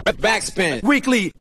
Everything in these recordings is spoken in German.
Backspin. Weekly.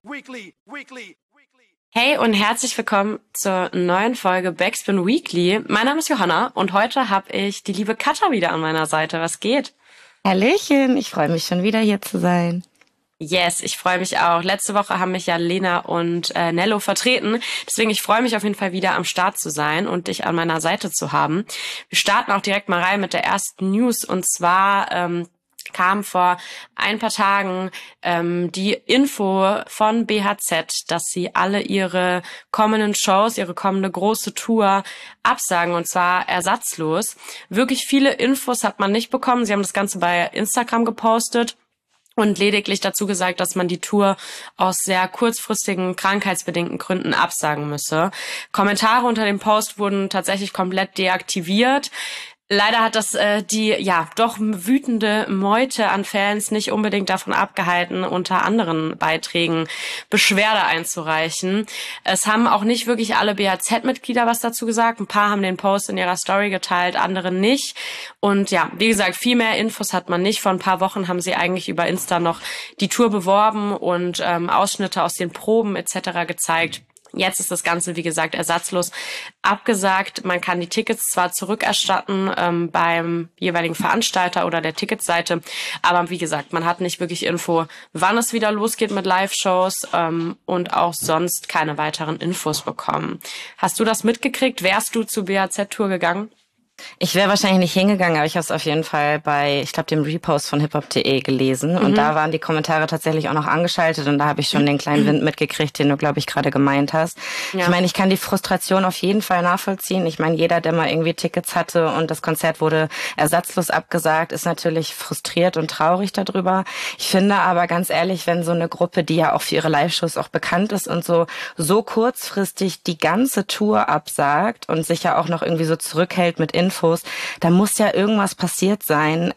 Hey und herzlich willkommen zur neuen Folge Backspin Weekly. Mein Name ist Johanna und heute habe ich die liebe Katja wieder an meiner Seite. Was geht? Hallöchen, ich freue mich schon wieder hier zu sein. Yes, ich freue mich auch. Letzte Woche haben mich ja Lena und Nello vertreten. Deswegen, ich freue mich auf jeden Fall wieder am Start zu sein und dich an meiner Seite zu haben. Wir starten auch direkt mal rein mit der ersten News. Und zwar kam vor ein paar Tagen die Info von BHZ, dass sie alle ihre kommenden Shows, ihre kommende große Tour absagen, und zwar ersatzlos. Wirklich viele Infos hat man nicht bekommen. Sie haben das Ganze bei Instagram gepostet und lediglich dazu gesagt, dass man die Tour aus sehr kurzfristigen, krankheitsbedingten Gründen absagen müsse. Kommentare unter dem Post wurden tatsächlich komplett deaktiviert. Leider hat das die doch wütende Meute an Fans nicht unbedingt davon abgehalten, unter anderen Beiträgen Beschwerde einzureichen. Es haben auch nicht wirklich alle BHZ-Mitglieder was dazu gesagt. Ein paar haben den Post in ihrer Story geteilt, andere nicht. Und ja, wie gesagt, viel mehr Infos hat man nicht. Vor ein paar Wochen haben sie eigentlich über Insta noch die Tour beworben und Ausschnitte aus den Proben etc. gezeigt. Jetzt ist das Ganze, wie gesagt, ersatzlos abgesagt. Man kann die Tickets zwar zurückerstatten beim jeweiligen Veranstalter oder der Ticketseite, aber wie gesagt, man hat nicht wirklich Info, wann es wieder losgeht mit Live-Shows und auch sonst keine weiteren Infos bekommen. Hast du das mitgekriegt? Wärst du zur BHZ-Tour gegangen? Ich wäre wahrscheinlich nicht hingegangen, aber ich habe es auf jeden Fall bei, ich glaube, dem Repost von hiphop.de gelesen. Und da waren die Kommentare tatsächlich auch noch angeschaltet und da habe ich schon den kleinen Wind mitgekriegt, den du, glaube ich, gerade gemeint hast. Ja. Ich meine, ich kann die Frustration auf jeden Fall nachvollziehen. Ich meine, jeder, der mal irgendwie Tickets hatte und das Konzert wurde ersatzlos abgesagt, ist natürlich frustriert und traurig darüber. Ich finde aber ganz ehrlich, wenn so eine Gruppe, die ja auch für ihre Live-Shows auch bekannt ist und so kurzfristig die ganze Tour absagt und sich ja auch noch irgendwie so zurückhält mit Infos, da muss ja irgendwas passiert sein,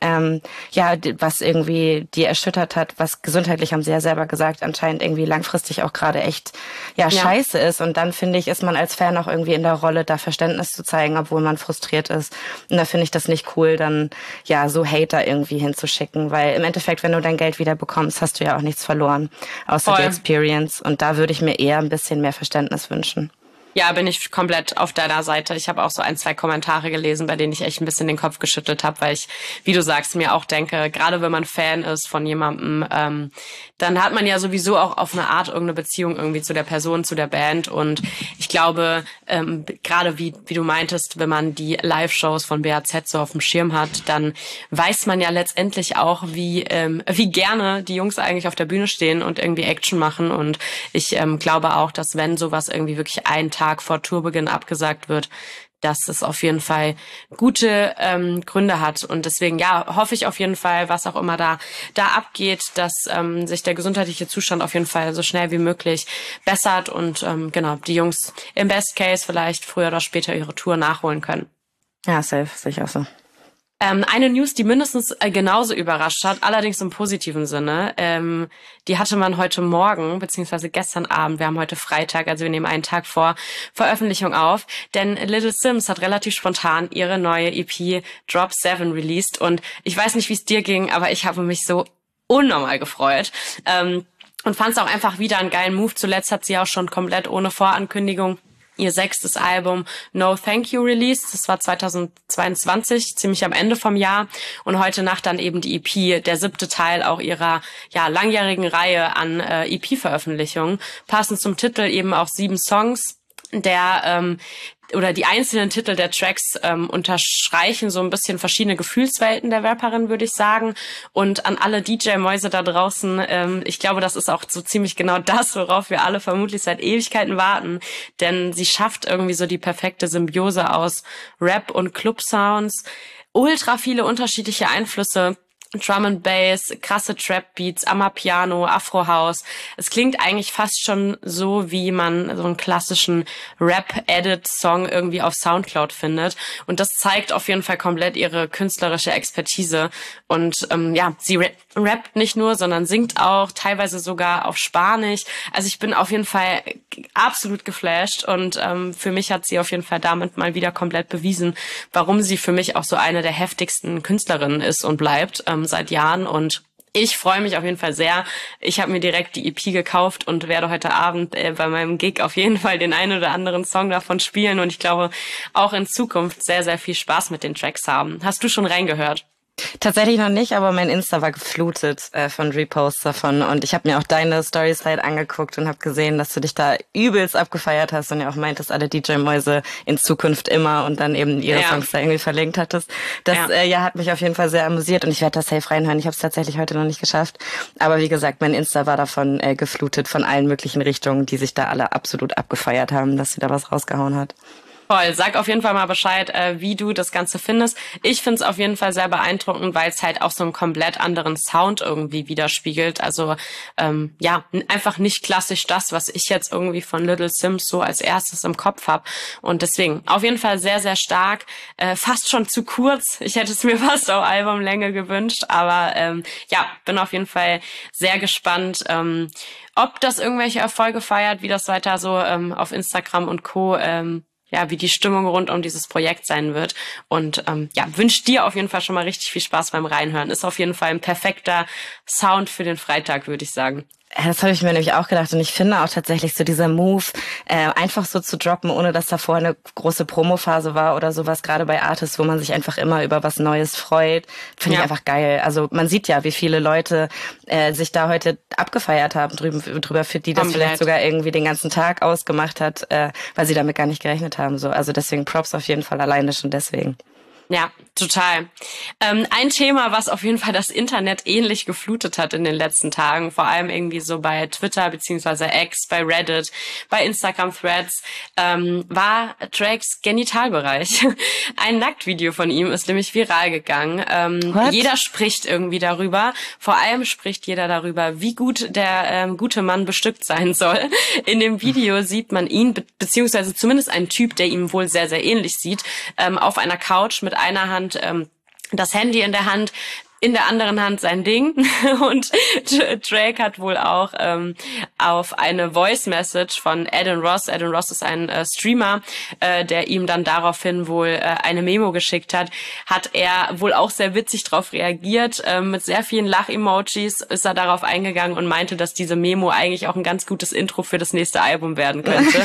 was irgendwie die erschüttert hat, was gesundheitlich, haben sie ja selber gesagt, anscheinend irgendwie langfristig auch gerade echt scheiße ist. Und dann finde ich, ist man als Fan auch irgendwie in der Rolle, da Verständnis zu zeigen, obwohl man frustriert ist. Und da finde ich das nicht cool, dann so Hater irgendwie hinzuschicken, weil im Endeffekt, wenn du dein Geld wieder bekommst, hast du ja auch nichts verloren, außer die Experience. Und da würde ich mir eher ein bisschen mehr Verständnis wünschen. Ja, bin ich komplett auf deiner Seite. Ich habe auch so 1, 2 Kommentare gelesen, bei denen ich echt ein bisschen den Kopf geschüttelt habe, weil ich, wie du sagst, mir auch denke, gerade wenn man Fan ist von jemandem, dann hat man ja sowieso auch auf eine Art irgendeine Beziehung irgendwie zu der Person, zu der Band. Und ich glaube, gerade wie du meintest, wenn man die Live-Shows von BHZ so auf dem Schirm hat, dann weiß man ja letztendlich auch, wie gerne die Jungs eigentlich auf der Bühne stehen und irgendwie Action machen. Und ich glaube auch, dass wenn sowas irgendwie wirklich einen Tag vor Tourbeginn abgesagt wird, dass es auf jeden Fall gute Gründe hat. Und deswegen, hoffe ich auf jeden Fall, was auch immer da abgeht, dass sich der gesundheitliche Zustand auf jeden Fall so schnell wie möglich bessert und die Jungs im Best Case vielleicht früher oder später ihre Tour nachholen können. Ja, safe, sicher so. Eine News, die mindestens genauso überrascht hat, allerdings im positiven Sinne, die hatte man heute Morgen, beziehungsweise gestern Abend, wir haben heute Freitag, also wir nehmen einen Tag vor Veröffentlichung auf, denn Little Simz hat relativ spontan ihre neue EP Drop 7 released und ich weiß nicht, wie es dir ging, aber ich habe mich so unnormal gefreut und fand es auch einfach wieder einen geilen Move. Zuletzt hat sie auch schon komplett ohne Vorankündigung ihr 6. Album No Thank You released. Das war 2022, ziemlich am Ende vom Jahr. Und heute Nacht dann eben die EP, der 7. Teil auch ihrer langjährigen Reihe an EP-Veröffentlichungen. Passend zum Titel eben auch 7 Songs. Die einzelnen Titel der Tracks unterstreichen so ein bisschen verschiedene Gefühlswelten der Rapperin, würde ich sagen. Und an alle DJ-Mäuse da draußen, ich glaube, das ist auch so ziemlich genau das, worauf wir alle vermutlich seit Ewigkeiten warten. Denn sie schafft irgendwie so die perfekte Symbiose aus Rap und Club-Sounds, ultra viele unterschiedliche Einflüsse, Drum and Bass, krasse Trap-Beats, Amapiano, Afro-House. Es klingt eigentlich fast schon so, wie man so einen klassischen Rap-Edit-Song irgendwie auf Soundcloud findet. Und das zeigt auf jeden Fall komplett ihre künstlerische Expertise. Und sie rappt nicht nur, sondern singt auch, teilweise sogar auf Spanisch. Also ich bin auf jeden Fall absolut geflasht. Und für mich hat sie auf jeden Fall damit mal wieder komplett bewiesen, warum sie für mich auch so eine der heftigsten Künstlerinnen ist und bleibt. Seit Jahren und Ich freue mich auf jeden Fall sehr. Ich habe mir direkt die EP gekauft und werde heute Abend bei meinem Gig auf jeden Fall den einen oder anderen Song davon spielen und ich glaube auch in Zukunft sehr, sehr viel Spaß mit den Tracks haben. Hast du schon reingehört? Tatsächlich noch nicht, aber mein Insta war geflutet von Reposts davon und ich habe mir auch deine Stories-Slide angeguckt und habe gesehen, dass du dich da übelst abgefeiert hast und ja auch meintest, alle DJ-Mäuse in Zukunft immer und dann eben ihre Songs da irgendwie verlinkt hattest. Das hat mich auf jeden Fall sehr amüsiert und ich werde da safe reinhören. Ich habe es tatsächlich heute noch nicht geschafft, aber wie gesagt, mein Insta war davon geflutet von allen möglichen Richtungen, die sich da alle absolut abgefeiert haben, dass sie da was rausgehauen hat. Voll, sag auf jeden Fall mal Bescheid, wie du das Ganze findest. Ich find's auf jeden Fall sehr beeindruckend, weil es halt auch so einen komplett anderen Sound irgendwie widerspiegelt. Also einfach nicht klassisch das, was ich jetzt irgendwie von Little Sims so als erstes im Kopf habe. Und deswegen auf jeden Fall sehr, sehr stark. Fast schon zu kurz. Ich hätte es mir fast auf Albumlänge gewünscht. Aber bin auf jeden Fall sehr gespannt, ob das irgendwelche Erfolge feiert, wie das weiter so auf Instagram und Co. Wie die Stimmung rund um dieses Projekt sein wird. Und wünsche dir auf jeden Fall schon mal richtig viel Spaß beim Reinhören. Ist auf jeden Fall ein perfekter Sound für den Freitag, würde ich sagen. Das habe ich mir nämlich auch gedacht und ich finde auch tatsächlich so dieser Move, einfach so zu droppen, ohne dass da vorher eine große Promophase war oder sowas, gerade bei Artists, wo man sich einfach immer über was Neues freut, finde ich einfach geil. Also man sieht ja, wie viele Leute sich da heute abgefeiert haben drüber, für die das vielleicht sogar irgendwie den ganzen Tag ausgemacht hat, weil sie damit gar nicht gerechnet haben. So, also deswegen Props auf jeden Fall alleine schon deswegen. Ja, total. Ein Thema, was auf jeden Fall das Internet ähnlich geflutet hat in den letzten Tagen, vor allem irgendwie so bei Twitter beziehungsweise X, bei Reddit, bei Instagram Threads, war Drakes Genitalbereich. Ein Nacktvideo von ihm ist nämlich viral gegangen. Jeder spricht irgendwie darüber. Vor allem spricht jeder darüber, wie gut der gute Mann bestückt sein soll. In dem Video sieht man ihn, beziehungsweise zumindest einen Typ, der ihm wohl sehr, sehr ähnlich sieht, auf einer Couch mit einer Hand das Handy in der Hand, in der anderen Hand sein Ding. Und Drake hat wohl auch auf eine Voice-Message von Adin Ross ist ein Streamer, der ihm dann daraufhin wohl eine Memo geschickt hat er wohl auch sehr witzig drauf reagiert. Mit sehr vielen Lach-Emojis ist er darauf eingegangen und meinte, dass diese Memo eigentlich auch ein ganz gutes Intro für das nächste Album werden könnte.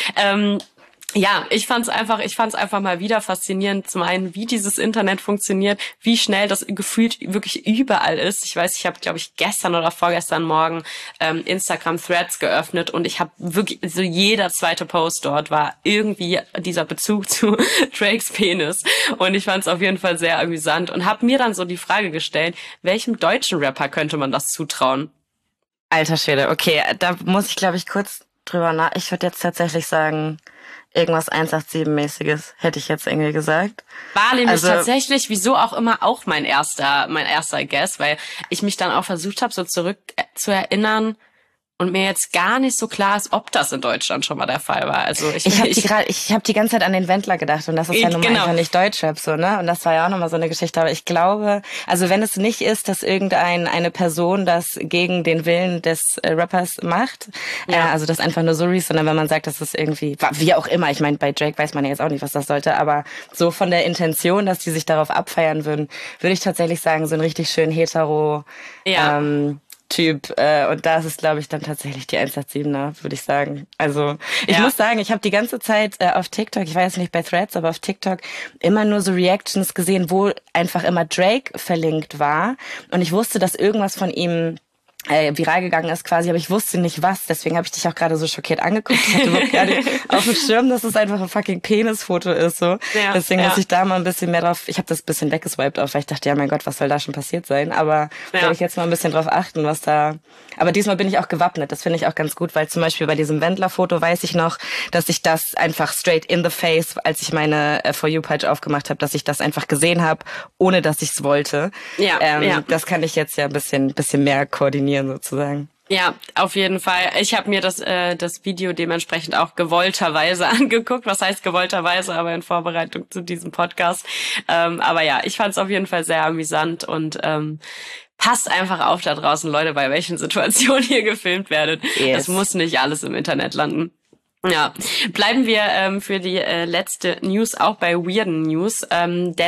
Ich fand's einfach mal wieder faszinierend, zum einen, wie dieses Internet funktioniert, wie schnell das gefühlt wirklich überall ist. Ich weiß, ich habe, glaube ich, gestern oder vorgestern Morgen Instagram Threads geöffnet und ich habe wirklich, so jeder zweite Post dort war irgendwie dieser Bezug zu Drakes Penis. Und ich fand's auf jeden Fall sehr amüsant und habe mir dann so die Frage gestellt, welchem deutschen Rapper könnte man das zutrauen? Alter Schwede, okay, da muss ich, glaube ich, kurz drüber ich würde jetzt tatsächlich sagen, irgendwas 187-mäßiges, hätte ich jetzt irgendwie gesagt. War nämlich tatsächlich, wieso auch immer, auch mein erster Guess, weil ich mich dann auch versucht habe, so zurück zu erinnern und mir jetzt gar nicht so klar ist, ob das in Deutschland schon mal der Fall war. Also ich habe die ganze Zeit an den Wendler gedacht und das ist ja nun mal einfach nicht Deutschrap so, ne? Und das war ja auch nochmal so eine Geschichte. Aber ich glaube, also wenn es nicht ist, dass eine Person das gegen den Willen des Rappers macht, also das einfach nur so sondern wenn man sagt, dass es irgendwie, wie auch immer, ich meine, bei Drake weiß man ja jetzt auch nicht, was das sollte, aber so von der Intention, dass die sich darauf abfeiern würden, würde ich tatsächlich sagen, so ein richtig schön hetero Typ, und da ist es, glaube ich, dann tatsächlich die 187er, würde ich sagen. Also ich muss sagen, ich habe die ganze Zeit auf TikTok, ich weiß nicht bei Threads, aber auf TikTok immer nur so Reactions gesehen, wo einfach immer Drake verlinkt war und ich wusste, dass irgendwas von ihm viral gegangen ist quasi, aber ich wusste nicht was, deswegen habe ich dich auch gerade so schockiert angeguckt. Ich hatte überhaupt gar nicht auf dem Schirm, dass es einfach ein fucking Penisfoto ist, so. Deswegen muss ich da mal ein bisschen mehr drauf, ich habe das ein bisschen weggeswiped auf, weil ich dachte, ja mein Gott, was soll da schon passiert sein, aber werde ich jetzt mal ein bisschen drauf achten, was da, aber diesmal bin ich auch gewappnet, das finde ich auch ganz gut, weil zum Beispiel bei diesem Wendler-Foto weiß ich noch, dass ich das einfach straight in the face, als ich meine For You-Page aufgemacht habe, dass ich das einfach gesehen habe, ohne dass ich es wollte. Das kann ich jetzt ja ein bisschen mehr koordinieren, sozusagen. Ja, auf jeden Fall. Ich habe mir das Video dementsprechend auch gewollterweise angeguckt. Was heißt gewollterweise, aber in Vorbereitung zu diesem Podcast. Aber ja, ich fand es auf jeden Fall sehr amüsant und passt einfach auf da draußen, Leute, bei welchen Situationen ihr gefilmt werdet. Das muss nicht alles im Internet landen. Ja, bleiben wir für die letzte News auch bei weirden News, denn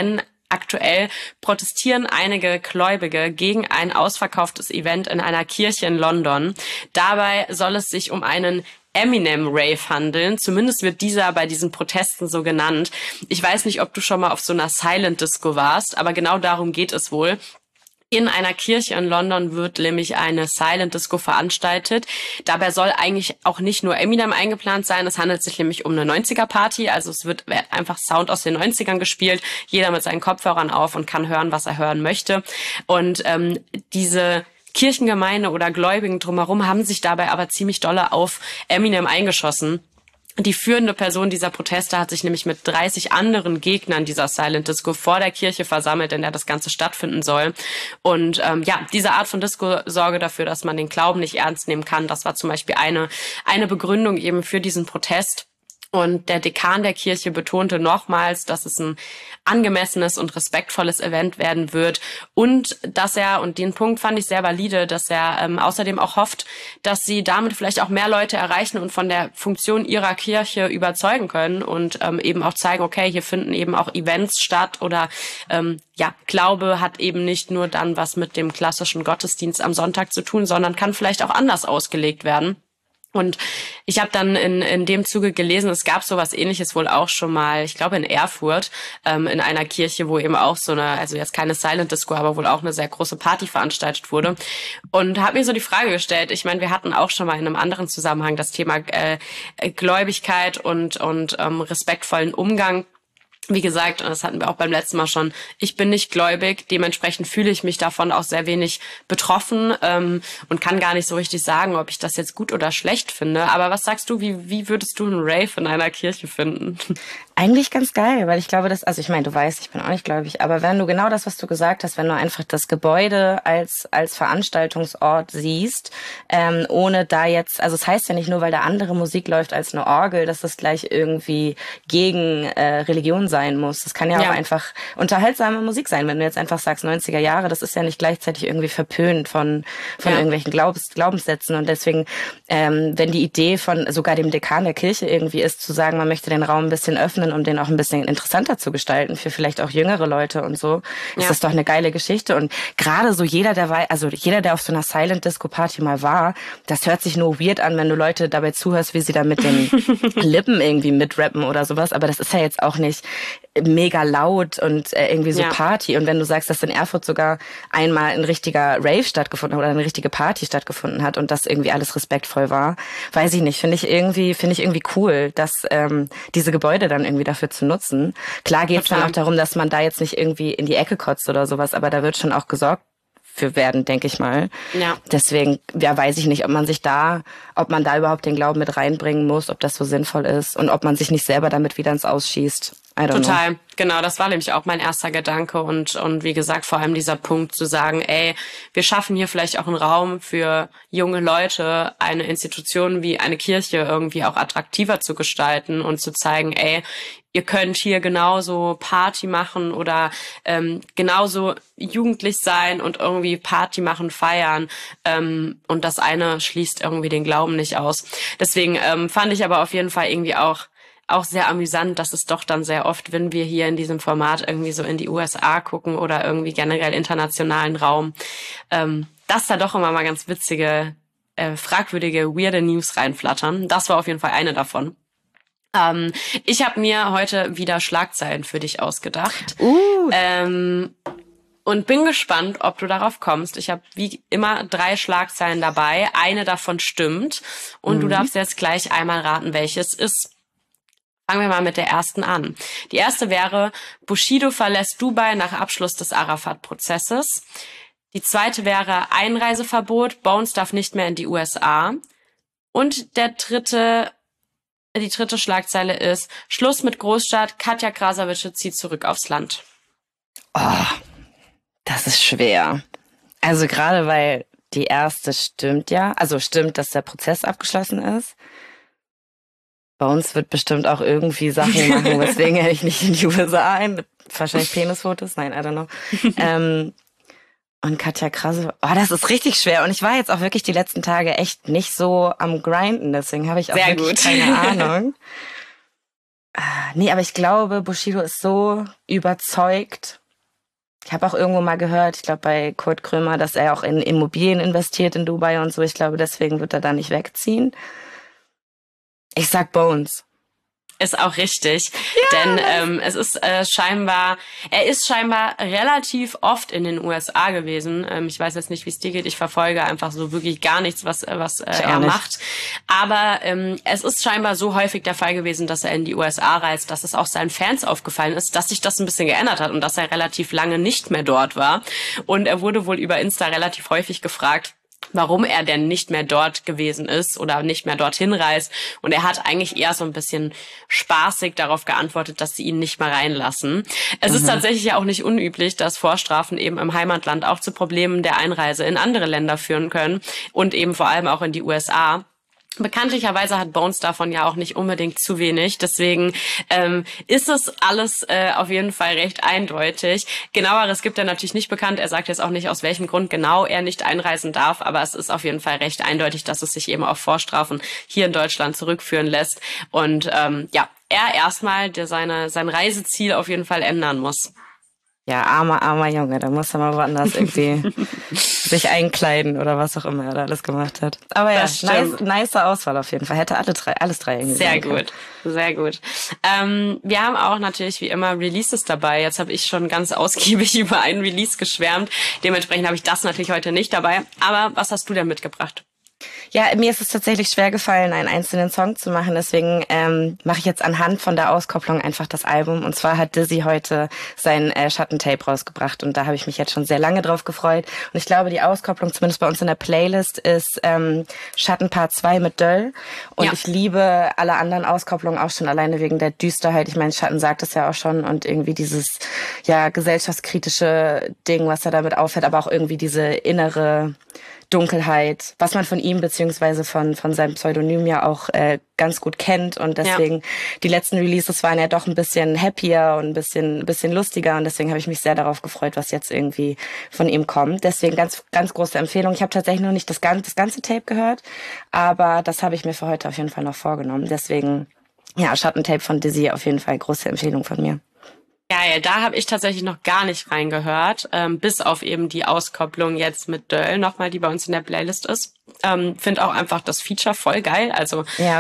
aktuell protestieren einige Gläubige gegen ein ausverkauftes Event in einer Kirche in London. Dabei soll es sich um einen Eminem-Rave handeln. Zumindest wird dieser bei diesen Protesten so genannt. Ich weiß nicht, ob du schon mal auf so einer Silent Disco warst, aber genau darum geht es wohl. In einer Kirche in London wird nämlich eine Silent Disco veranstaltet. Dabei soll eigentlich auch nicht nur Eminem eingeplant sein. Es handelt sich nämlich um eine 90er-Party. Also es wird einfach Sound aus den 90ern gespielt. Jeder mit seinen Kopfhörern auf und kann hören, was er hören möchte. Und diese Kirchengemeinde oder Gläubigen drumherum haben sich dabei aber ziemlich dolle auf Eminem eingeschossen. Die führende Person dieser Proteste hat sich nämlich mit 30 anderen Gegnern dieser Silent Disco vor der Kirche versammelt, in der das Ganze stattfinden soll. Und diese Art von Disco sorge dafür, dass man den Glauben nicht ernst nehmen kann. Das war zum Beispiel eine Begründung eben für diesen Protest. Und der Dekan der Kirche betonte nochmals, dass es ein angemessenes und respektvolles Event werden wird und dass er, und den Punkt fand ich sehr valide, dass er außerdem auch hofft, dass sie damit vielleicht auch mehr Leute erreichen und von der Funktion ihrer Kirche überzeugen können und eben auch zeigen, okay, hier finden eben auch Events statt oder Glaube hat eben nicht nur dann was mit dem klassischen Gottesdienst am Sonntag zu tun, sondern kann vielleicht auch anders ausgelegt werden. Und ich habe dann in dem Zuge gelesen, es gab sowas Ähnliches wohl auch schon mal, ich glaube in Erfurt, in einer Kirche, wo eben auch so eine, also jetzt keine Silent Disco, aber wohl auch eine sehr große Party veranstaltet wurde. Und habe mir so die Frage gestellt, ich meine, wir hatten auch schon mal in einem anderen Zusammenhang das Thema Gläubigkeit und respektvollen Umgang. Wie gesagt, und das hatten wir auch beim letzten Mal schon, ich bin nicht gläubig, dementsprechend fühle ich mich davon auch sehr wenig betroffen und kann gar nicht so richtig sagen, ob ich das jetzt gut oder schlecht finde. Aber was sagst du, wie würdest du einen Rave in einer Kirche finden? Eigentlich ganz geil, weil ich glaube, also ich meine, du weißt, ich bin auch nicht gläubig, aber wenn du genau das, was du gesagt hast, wenn du einfach das Gebäude als Veranstaltungsort siehst, ohne da jetzt, also es heißt ja nicht nur, weil da andere Musik läuft als eine Orgel, dass das gleich irgendwie gegen Religion sein muss. Das kann ja auch einfach unterhaltsame Musik sein, wenn du jetzt einfach sagst 90er Jahre, das ist ja nicht gleichzeitig irgendwie verpönt von irgendwelchen Glaubenssätzen und deswegen, wenn die Idee von sogar dem Dekan der Kirche irgendwie ist, zu sagen, man möchte den Raum ein bisschen öffnen, um den auch ein bisschen interessanter zu gestalten für vielleicht auch jüngere Leute und so, ist das doch eine geile Geschichte. Und gerade so jeder, der auf so einer Silent Disco Party mal war, das hört sich nur weird an, wenn du Leute dabei zuhörst, wie sie da mit den Lippen irgendwie mitrappen oder sowas, aber das ist ja jetzt auch nicht mega laut und irgendwie so Party. Und wenn du sagst, dass in Erfurt sogar einmal ein richtiger Rave stattgefunden hat oder eine richtige Party stattgefunden hat und das irgendwie alles respektvoll war, weiß ich nicht, finde ich irgendwie cool, dass diese Gebäude dann irgendwie dafür zu nutzen. Klar geht es dann auch darum, dass man da jetzt nicht irgendwie in die Ecke kotzt oder sowas, aber da wird schon auch gesorgt für werden, denke ich mal. Ja. Deswegen, weiß ich nicht, ob man da überhaupt den Glauben mit reinbringen muss, ob das so sinnvoll ist und ob man sich nicht selber damit wieder ins Ausschießt. Total, genau, das war nämlich auch mein erster Gedanke und wie gesagt, vor allem dieser Punkt zu sagen, wir schaffen hier vielleicht auch einen Raum für junge Leute, eine Institution wie eine Kirche irgendwie auch attraktiver zu gestalten und zu zeigen, ihr könnt hier genauso Party machen oder genauso jugendlich sein und irgendwie Party machen, feiern und das eine schließt irgendwie den Glauben nicht aus. Deswegen fand ich aber auf jeden Fall irgendwie auch sehr amüsant, dass es doch dann sehr oft, wenn wir hier in diesem Format irgendwie so in die USA gucken oder irgendwie generell internationalen Raum, dass da doch immer mal ganz witzige, fragwürdige, weirde News reinflattern. Das war auf jeden Fall eine davon. Ich habe mir heute wieder Schlagzeilen für dich ausgedacht. Und bin gespannt, ob du darauf kommst. Ich habe wie immer 3 Schlagzeilen dabei. Eine davon stimmt. Und du darfst jetzt gleich einmal raten, welches ist. Fangen wir mal mit der ersten an. Die erste wäre, Bushido verlässt Dubai nach Abschluss des Arafat-Prozesses. Die zweite wäre, Einreiseverbot, Bones darf nicht mehr in die USA. Und die dritte Schlagzeile ist, Schluss mit Großstadt, Katja Krasavice zieht zurück aufs Land. Oh, das ist schwer. Also gerade weil die erste stimmt ja, also stimmt, dass der Prozess abgeschlossen ist. Bei uns wird bestimmt auch irgendwie Sachen machen, weswegen ich nicht in die USA ein, mit wahrscheinlich Penisfotos, nein, I don't know. Und Katja Krasavice, das ist richtig schwer. Und ich war jetzt auch wirklich die letzten Tage echt nicht so am Grinden, deswegen habe ich auch wirklich keine Ahnung. Nee, aber ich glaube, Bushido ist so überzeugt Ich habe auch irgendwo mal gehört, ich glaube bei Kurt Krömer, dass er auch in Immobilien investiert in Dubai und so. Ich glaube, deswegen wird er da nicht wegziehen. Ich sag Bones. Ist auch richtig, Ja, denn es ist er ist scheinbar relativ oft in den USA gewesen. Ich weiß jetzt nicht, wie es dir geht. Ich verfolge einfach so wirklich gar nichts, was er macht. Aber es ist scheinbar so häufig der Fall gewesen, dass er in die USA reist, dass es auch seinen Fans aufgefallen ist, dass sich das ein bisschen geändert hat und dass er relativ lange nicht mehr dort war. Und er wurde wohl über Insta relativ häufig gefragt, warum er denn nicht mehr dort gewesen ist oder nicht mehr dorthin reist. Und er hat eigentlich eher so ein bisschen spaßig darauf geantwortet, dass sie ihn nicht mehr reinlassen. Es ist tatsächlich ja auch nicht unüblich, dass Vorstrafen eben im Heimatland auch zu Problemen der Einreise in andere Länder führen können und eben vor allem auch in die USA. Bekanntlicherweise hat Bones davon ja auch nicht unbedingt zu wenig. Deswegen ist es alles auf jeden Fall recht eindeutig. Genaueres gibt er natürlich nicht bekannt. Er sagt jetzt auch nicht, aus welchem Grund genau er nicht einreisen darf. Aber es ist auf jeden Fall recht eindeutig, dass es sich eben auf Vorstrafen hier in Deutschland zurückführen lässt. Und er erstmal sein Reiseziel auf jeden Fall ändern muss. Ja, armer Junge, da muss er mal woanders irgendwie sich einkleiden oder was auch immer er da alles gemacht hat. Aber ja, nice Auswahl auf jeden Fall. Hätte alles drei irgendwie Sehr gut, sehr gut. Wir haben auch natürlich wie immer Releases dabei. Jetzt habe ich schon ganz ausgiebig über einen Release geschwärmt. Dementsprechend habe ich das natürlich heute nicht dabei. Aber was hast du denn mitgebracht? Ja, mir ist es tatsächlich schwer gefallen, einen einzelnen Song zu machen. Deswegen mache ich jetzt anhand von der Auskopplung einfach das Album. Und zwar hat Dizzy heute sein Schattentape rausgebracht. Und da habe ich mich jetzt schon sehr lange drauf gefreut. Und ich glaube, die Auskopplung, zumindest bei uns in der Playlist, ist Schattenpart 2 mit Döll. Und ich liebe alle anderen Auskopplungen auch schon alleine wegen der Düsterheit. Ich meine, Schatten sagt es ja auch schon. Und irgendwie dieses gesellschaftskritische Ding, was er damit aufhält. Aber auch irgendwie diese innere Dunkelheit, was man von ihm beziehungsweise von seinem Pseudonym ja auch ganz gut kennt. Und deswegen, die letzten Releases waren ja doch ein bisschen happier und ein bisschen lustiger. Und deswegen habe ich mich sehr darauf gefreut, was jetzt irgendwie von ihm kommt. Deswegen ganz große Empfehlung. Ich habe tatsächlich noch nicht das ganze Tape gehört, aber das habe ich mir für heute auf jeden Fall noch vorgenommen. Deswegen, Schattentape von Dizzy auf jeden Fall große Empfehlung von mir. Geil, da habe ich tatsächlich noch gar nicht reingehört, bis auf eben die Auskopplung jetzt mit Döll nochmal, die bei uns in der Playlist ist. Finde auch einfach das Feature voll geil. Also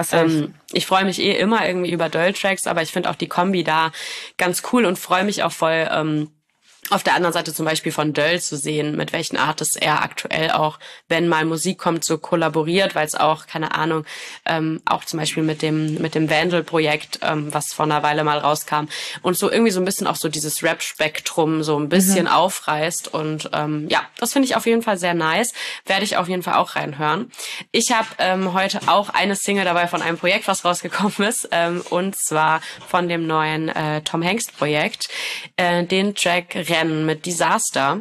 ich freue mich immer irgendwie über Döll-Tracks, aber ich finde auch die Kombi da ganz cool und freue mich auch voll, auf der anderen Seite zum Beispiel von Döll zu sehen, mit welchen Artists er aktuell auch, wenn mal Musik kommt, so kollaboriert, weil es auch, keine Ahnung, auch zum Beispiel mit dem Vandal-Projekt, was vor einer Weile mal rauskam und so irgendwie so ein bisschen auch so dieses Rap-Spektrum so ein bisschen aufreißt und das finde ich auf jeden Fall sehr nice, werde ich auf jeden Fall auch reinhören. Ich habe heute auch eine Single dabei von einem Projekt, was rausgekommen ist, und zwar von dem neuen Tom Hanks-Projekt, den Track mit Disaster.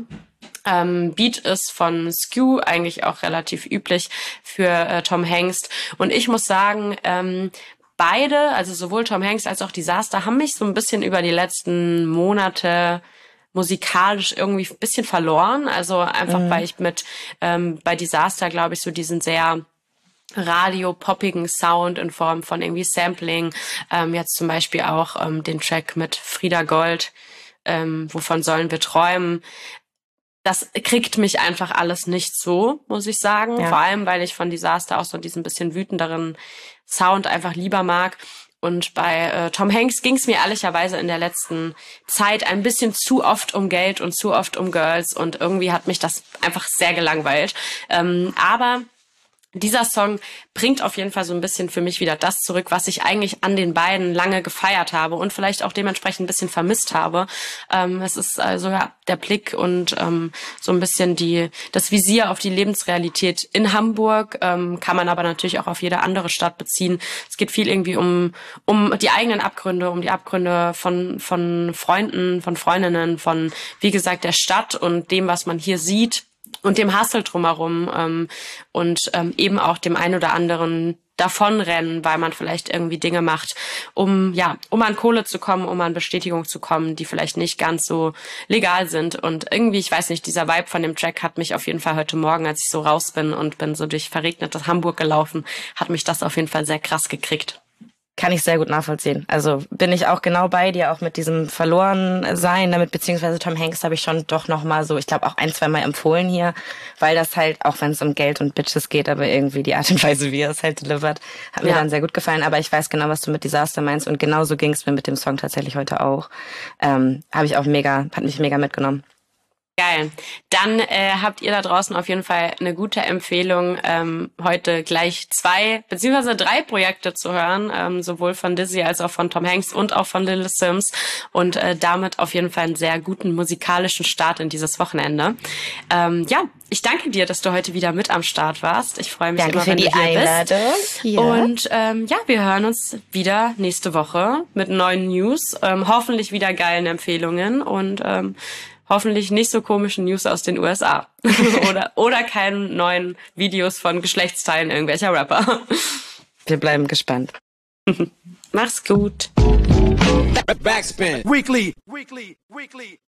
Beat ist von Skew, eigentlich auch relativ üblich für Tom Hanks. Und ich muss sagen, beide, also sowohl Tom Hanks als auch Disaster, haben mich so ein bisschen über die letzten Monate musikalisch irgendwie ein bisschen verloren. Also einfach, weil ich bei Disaster, glaube ich, so diesen sehr radio-poppigen Sound in Form von irgendwie Sampling, jetzt zum Beispiel auch den Track mit Frieda Gold, wovon sollen wir träumen? Das kriegt mich einfach alles nicht so, muss ich sagen. Ja. Vor allem, weil ich von Disaster auch so diesen bisschen wütenderen Sound einfach lieber mag. Und bei Tom Hanks ging es mir ehrlicherweise in der letzten Zeit ein bisschen zu oft um Geld und zu oft um Girls. Und irgendwie hat mich das einfach sehr gelangweilt. Aber dieser Song bringt auf jeden Fall so ein bisschen für mich wieder das zurück, was ich eigentlich an den beiden lange gefeiert habe und vielleicht auch dementsprechend ein bisschen vermisst habe. Es ist also der Blick und so ein bisschen das Visier auf die Lebensrealität in Hamburg, kann man aber natürlich auch auf jede andere Stadt beziehen. Es geht viel irgendwie um die eigenen Abgründe, um die Abgründe von Freunden, von Freundinnen, von, wie gesagt, der Stadt und dem, was man hier sieht. Und dem Hustle drumherum und eben auch dem ein oder anderen davonrennen, weil man vielleicht irgendwie Dinge macht, um an Kohle zu kommen, um an Bestätigung zu kommen, die vielleicht nicht ganz so legal sind. Und irgendwie, ich weiß nicht, dieser Vibe von dem Track hat mich auf jeden Fall heute Morgen, als ich so raus bin und bin so durch verregnetes Hamburg gelaufen, hat mich das auf jeden Fall sehr krass gekriegt. Kann ich sehr gut nachvollziehen. Also bin ich auch genau bei dir, auch mit diesem Verlorensein, damit beziehungsweise Tom Hanks habe ich schon doch nochmal so, ich glaube auch 1-2 Mal empfohlen hier, weil das halt, auch wenn es um Geld und Bitches geht, aber irgendwie die Art und Weise, wie er es halt delivert, hat mir dann sehr gut gefallen. Aber ich weiß genau, was du mit Disaster meinst und genauso ging es mir mit dem Song tatsächlich heute auch. Hat mich mega mitgenommen. Geil. Dann habt ihr da draußen auf jeden Fall eine gute Empfehlung, heute gleich 2 beziehungsweise 3 Projekte zu hören, sowohl von Dizzy als auch von Tom Hanks und auch von Little Simz und damit auf jeden Fall einen sehr guten musikalischen Start in dieses Wochenende. Ich danke dir, dass du heute wieder mit am Start warst. Ich freue mich immer, wenn du hier bist. Ja. Und wir hören uns wieder nächste Woche mit neuen News, hoffentlich wieder geilen Empfehlungen und hoffentlich nicht so komischen News aus den USA. oder keinen neuen Videos von Geschlechtsteilen irgendwelcher Rapper. Wir bleiben gespannt. Mach's gut. Backspin. Weekly.